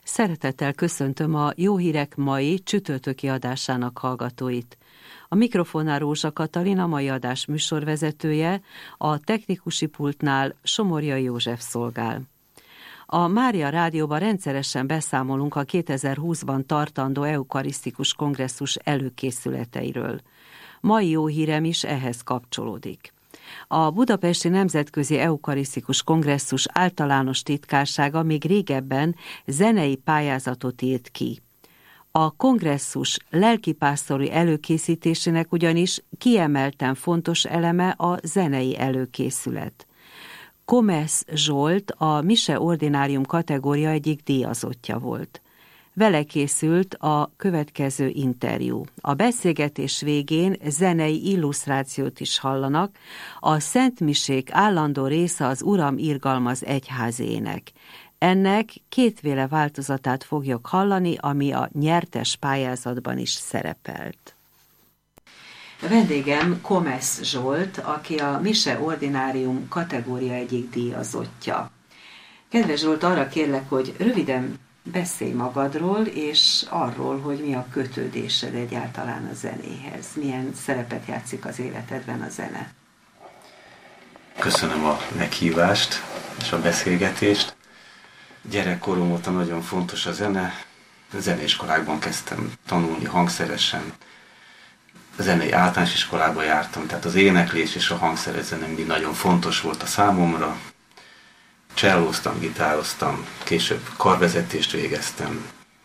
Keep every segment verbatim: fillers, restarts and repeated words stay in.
Szeretettel köszöntöm a Jó Hírek mai csütörtöki adásának hallgatóit. A mikrofonnál Rózsa Katalin, a mai adás műsorvezetője, a technikusi pultnál Somorjai József szolgál. A Mária Rádióban rendszeresen beszámolunk a kétezer-húszban tartandó eukarisztikus kongresszus előkészületeiről. Mai jó hírem is ehhez kapcsolódik. A Budapesti Nemzetközi Eukarisztikus Kongresszus általános titkársága még régebben zenei pályázatot írt ki. A kongresszus lelkipásztori előkészítésének ugyanis kiemelten fontos eleme a zenei előkészület. Komesz Zsolt a Mise Ordinárium kategória egyik díjazottja volt. Vele készült a következő interjú. A beszélgetés végén zenei illusztrációt is hallanak, a szentmisék állandó része az Uram irgalmaz egyházének. Ennek kétféle változatát fogjuk hallani, ami a nyertes pályázatban is szerepelt. A vendégem Komesz Zsolt, aki a Mise Ordinárium kategória egyik díjazottja. Kedves Zsolt, arra kérlek, hogy röviden beszélj magadról, és arról, hogy mi a kötődésed egyáltalán a zenéhez. Milyen szerepet játszik az életedben a zene? Köszönöm a meghívást és a beszélgetést. Gyerekkorom óta nagyon fontos a zene. Zeneiskolákban kezdtem tanulni hangszeresen. A zenei általános iskolába jártam, tehát az éneklés és a hangszeres zene mindig nagyon fontos volt a számomra. Csellóztam, gitároztam, később karvezetést végeztem.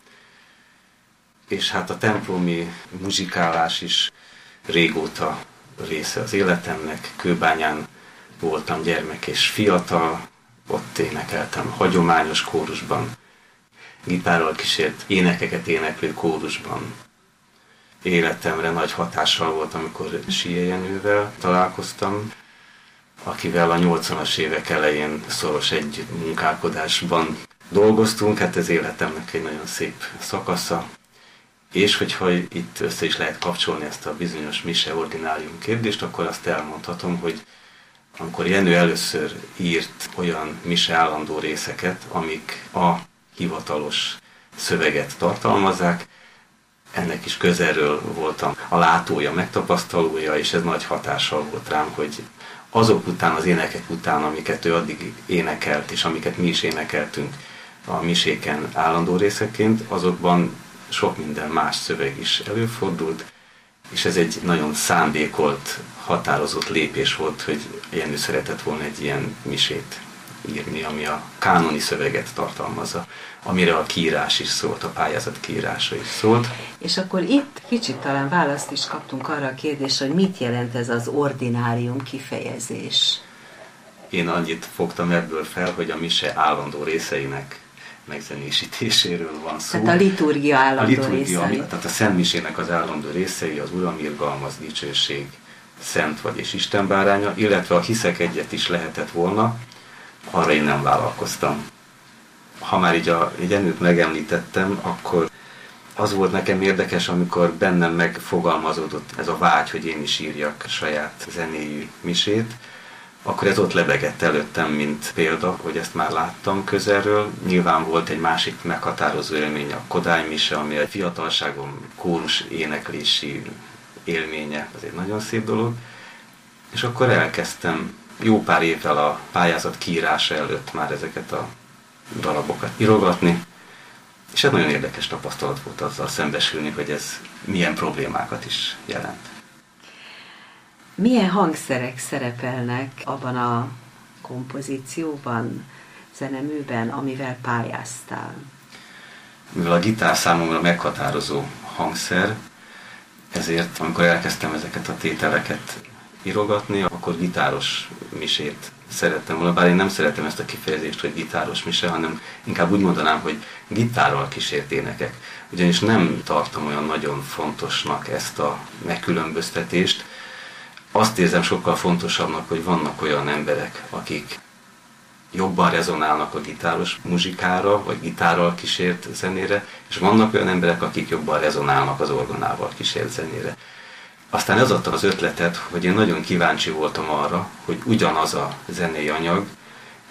És hát a templomi muzsikálás is régóta része az életemnek. Kőbányán voltam gyermek és fiatal, ott énekeltem hagyományos kórusban, gitárral kísért énekeket éneklő kórusban. Életemre nagy hatással volt, amikor Sié Jenővel találkoztam, akivel a nyolcvanas évek elején szoros együttmunkálkodásban dolgoztunk, hát ez életemnek egy nagyon szép szakasza. És hogyha itt össze is lehet kapcsolni ezt a bizonyos Mise Ordinárium kérdést, akkor azt elmondhatom, hogy amikor Jenő először írt olyan mise állandó részeket, amik a hivatalos szöveget tartalmazzák, ennek is közelről voltam a látója, megtapasztalója, és ez nagy hatással volt rám, hogy azok után, az énekek után, amiket ő addig énekelt, és amiket mi is énekeltünk a miséken állandó részeként, azokban sok minden más szöveg is előfordult, és ez egy nagyon szándékolt, határozott lépés volt, hogy Jenő szeretett volna egy ilyen misét írni, ami a kánoni szöveget tartalmazza, amire a kiírás is szólt, a pályázat kiírása is szólt. És akkor itt kicsit talán választ is kaptunk arra a kérdésre, hogy mit jelent ez az ordinárium kifejezés. Én annyit fogtam ebből fel, hogy a mise állandó részeinek megzenésítéséről van szó. Tehát a liturgia állandó a liturgia, részei. Tehát a szentmisének az állandó részei, az Uram irgalmaz, dicsőség, szent vagy és Isten báránya, illetve a hiszek egyet is lehetett volna, arra én nem vállalkoztam. Ha már így a Jenőt megemlítettem, akkor az volt nekem érdekes, amikor bennem megfogalmazódott ez a vágy, hogy én is írjak saját zenéjű misét, akkor ez ott lebegett előttem, mint példa, hogy ezt már láttam közelről. Nyilván volt egy másik meghatározó élmény, a Kodály mise, ami a fiatalságom kórus éneklési élménye, az egy nagyon szép dolog. És akkor elkezdtem jó pár évvel a pályázat kiírása előtt már ezeket a darabokat írogatni, és ez nagyon érdekes tapasztalat volt azzal szembesülni, hogy ez milyen problémákat is jelent. Milyen hangszerek szerepelnek abban a kompozícióban, zeneműben, amivel pályáztál? Mivel a gitár számomra meghatározó hangszer, ezért amikor elkezdtem ezeket a tételeket írogatni, akkor gitáros misét szerettem volna, bár én nem szeretem ezt a kifejezést, hogy gitáros mise, hanem inkább úgy mondanám, hogy gitárral kísért énekek. Ugyanis nem tartom olyan nagyon fontosnak ezt a megkülönböztetést. Azt érzem sokkal fontosabbnak, hogy vannak olyan emberek, akik jobban rezonálnak a gitáros muzsikára, vagy gitárral kísért zenére, és vannak olyan emberek, akik jobban rezonálnak az orgonával kísért zenére. Aztán ez adta az ötletet, hogy én nagyon kíváncsi voltam arra, hogy ugyanaz a zenei anyag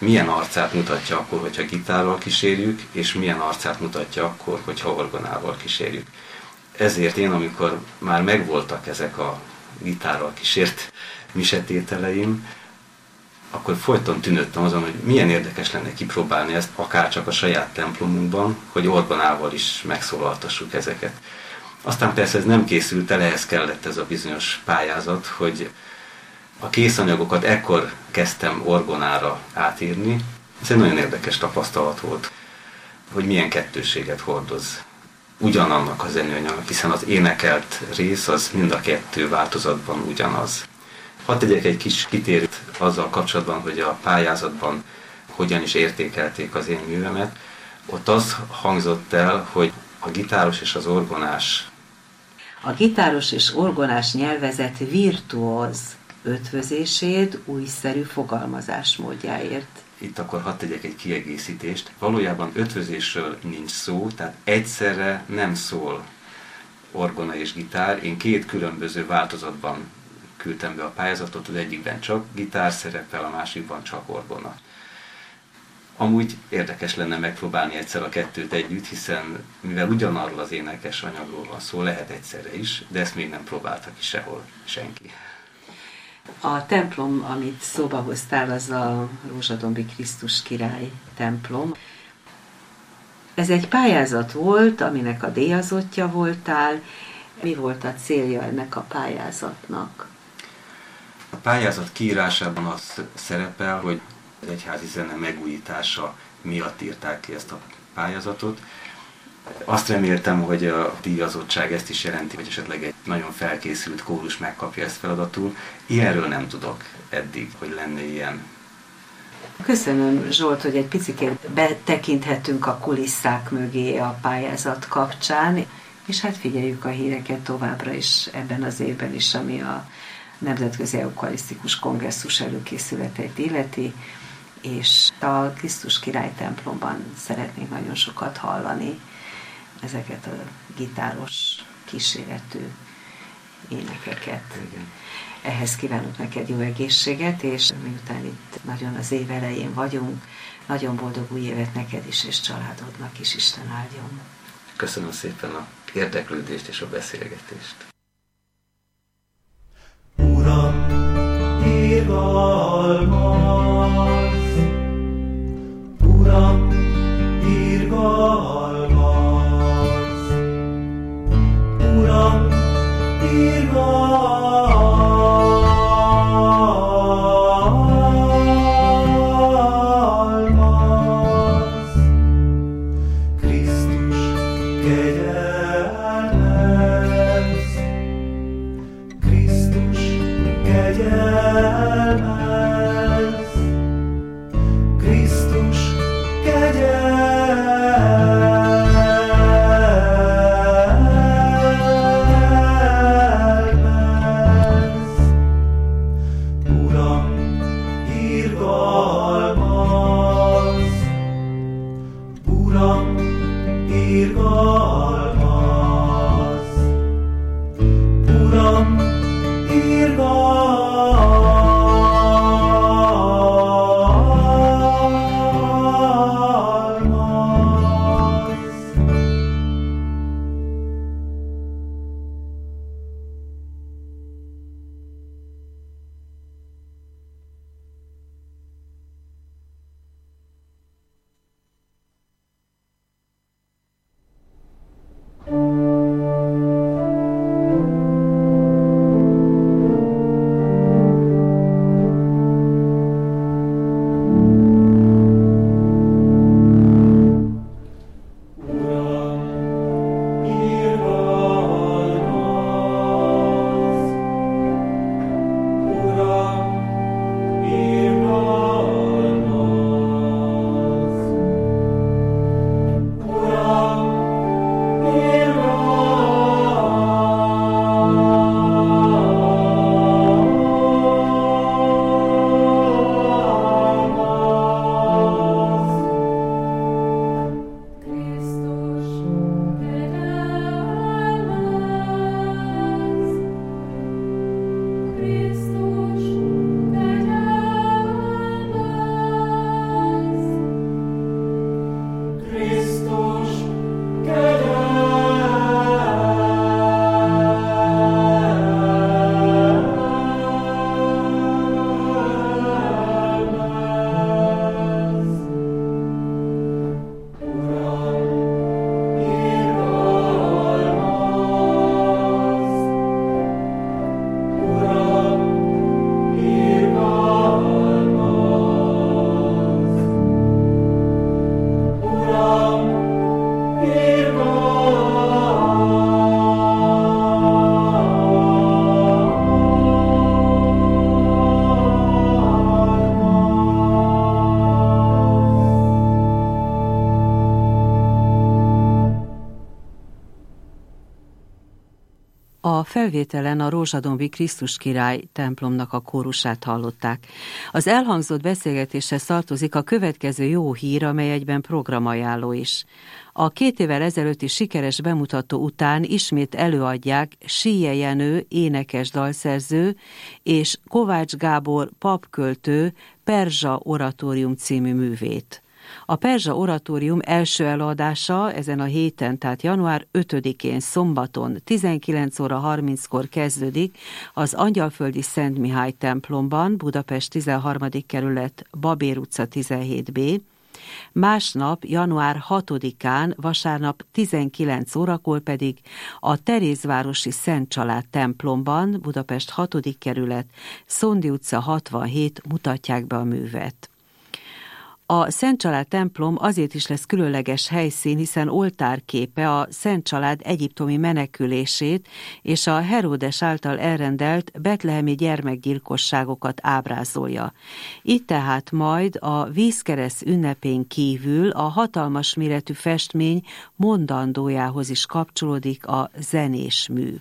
milyen arcát mutatja akkor, hogyha gitárral kísérjük, és milyen arcát mutatja akkor, hogyha orgonával kísérjük. Ezért én, amikor már megvoltak ezek a gitárral kísért misetételeim, akkor folyton tűnődtem azon, hogy milyen érdekes lenne kipróbálni ezt, akár csak a saját templomunkban, hogy orgonával is megszólaltassuk ezeket. Aztán persze ez nem készült el, ehhez kellett ez a bizonyos pályázat, hogy a készanyagokat ekkor kezdtem orgonára átírni. Ez egy nagyon érdekes tapasztalat volt, hogy milyen kettőséget hordoz ugyanannak a zenőanyagnak, hiszen az énekelt rész az mind a kettő változatban ugyanaz. Hadd tegyek egy kis kitérőt azzal kapcsolatban, hogy a pályázatban hogyan is értékelték az én művemet. Ott az hangzott el, hogy a gitáros és az orgonás. A gitáros és orgonás nyelvezet virtuóz ötvözését újszerű fogalmazásmódjáért. Itt akkor hadd tegyek egy kiegészítést. Valójában ötvözésről nincs szó, tehát egyszerre nem szól orgona és gitár. Én két különböző változatban küldtem be a pályázatot, az egyikben csak gitár szerepel, a másikban csak orgona. Amúgy érdekes lenne megpróbálni egyszer a kettőt együtt, hiszen mivel ugyanarról az énekes anyagról van szó, lehet egyszerre is, de ezt még nem próbálta ki sehol senki. A templom, amit szóba hoztál, az a Rózsadombi Krisztus Király templom. Ez egy pályázat volt, aminek a díjazottja voltál. Mi volt a célja ennek a pályázatnak? A pályázat kiírásában az szerepel, hogy az egyházi zene megújítása miatt írták ki ezt a pályázatot. Azt reméltem, hogy a díjazottság ezt is jelenti, hogy esetleg egy nagyon felkészült kórus megkapja ezt feladatul. Ilyenről nem tudok eddig, hogy lenne ilyen. Köszönöm, Zsolt, hogy egy picikét betekinthetünk a kulisszák mögé a pályázat kapcsán, és hát figyeljük a híreket továbbra is ebben az évben is, ami a Nemzetközi Eukarisztikus Kongresszus előkészületeit illeti, és a Krisztus Király templomban szeretnénk nagyon sokat hallani ezeket a gitáros kíséretű énekeket. Igen. Ehhez kívánok neked jó egészséget, és miután itt nagyon az év elején vagyunk, nagyon boldog új évet neked is, és családodnak is, Isten áldjon. Köszönöm szépen az érdeklődést és a beszélgetést. Uram, irgalmaz! Uram, irgalmaz! Uram, irgalmaz! Krisztus kegyelmez! Krisztus kegyelmez! A felvételen a Rózsadombi Krisztus Király templomnak a kórusát hallották. Az elhangzott beszélgetéshez tartozik a következő jó hír, amely egyben programajánló is. A két évvel ezelőtti sikeres bemutató után ismét előadják Síje Jenő énekes dalszerző és Kovács Gábor papköltő Perzsa Oratórium című művét. A Perzsa Oratórium első előadása ezen a héten, tehát január ötödikén szombaton tizenkilenc óra harminckor kezdődik az Angyalföldi Szent Mihály templomban, Budapest tizenharmadik kerület, Babér utca tizenhét B. Másnap, január hatodikán, vasárnap tizenkilenc órakor pedig a Terézvárosi Szent Család templomban, Budapest hatodik kerület, Szondi utca hatvanhét mutatják be a művet. A Szent Család templom azért is lesz különleges helyszín, hiszen oltárképe a Szent Család egyiptomi menekülését és a Heródes által elrendelt betlehemi gyermekgyilkosságokat ábrázolja. Itt tehát majd a vízkeresz ünnepén kívül a hatalmas méretű festmény mondandójához is kapcsolódik a zenés mű.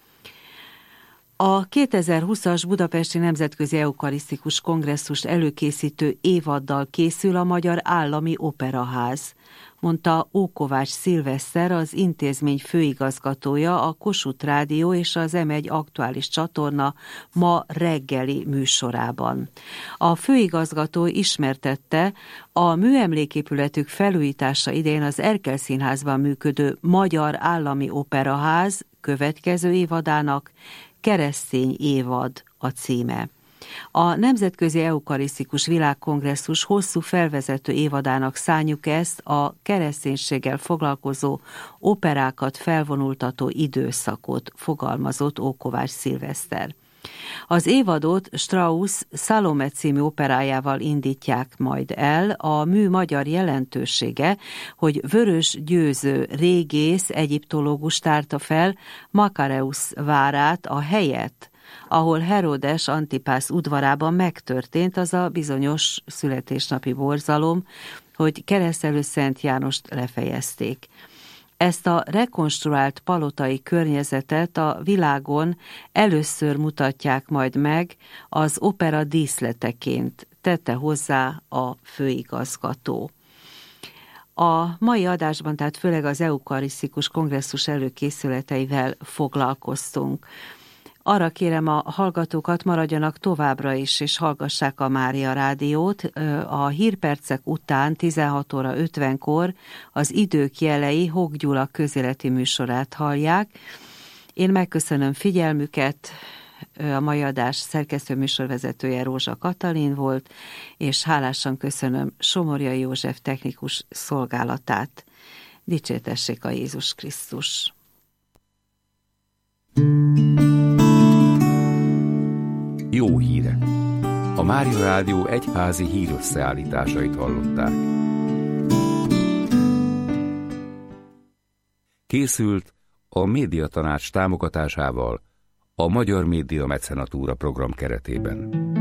A kétezer-húszas Budapesti Nemzetközi Eukarisztikus Kongresszust előkészítő évaddal készül a Magyar Állami Operaház, mondta Ókovács Szilveszter, az intézmény főigazgatója a Kossuth Rádió és az em egy aktuális csatorna ma reggeli műsorában. A főigazgató ismertette, a műemléképületük felújítása idején az Erkel Színházban működő Magyar Állami Operaház következő évadának Keresztény évad a címe. A Nemzetközi Eukarisztikus Világkongresszus hosszú felvezető évadának szánjuk ezt a kereszténységgel foglalkozó operákat felvonultató időszakot, fogalmazott Ókovács Szilveszter. Az évadot Strauss Salome című operájával indítják majd el. A mű magyar jelentősége, hogy Vörös Győző régész egyiptológus tárta fel Makareus várát, a helyet, ahol Heródes Antipász udvarában megtörtént az a bizonyos születésnapi borzalom, hogy keresztelő Szent Jánost lefejezték. Ezt a rekonstruált palotai környezetet a világon először mutatják majd meg az opera díszleteként, tette hozzá a főigazgató. A mai adásban tehát főleg az Eukarisztikus Kongresszus előkészületeivel foglalkoztunk. Arra kérem a hallgatókat, maradjanak továbbra is, és hallgassák a Mária Rádiót. A hírpercek után tizenhat óra ötvenkor az Idők jelei Hók Gyula közéleti műsorát hallják. Én megköszönöm figyelmüket, a mai adás szerkesztő műsorvezetője Rózsa Katalin volt, és hálásan köszönöm Somorjai József technikus szolgálatát. Dicsértessék a Jézus Krisztus! Jó hírek! A Mária Rádió egyházi hírösszeállításait hallották. Készült a Médiatanács támogatásával a Magyar Média Mecenatúra program keretében.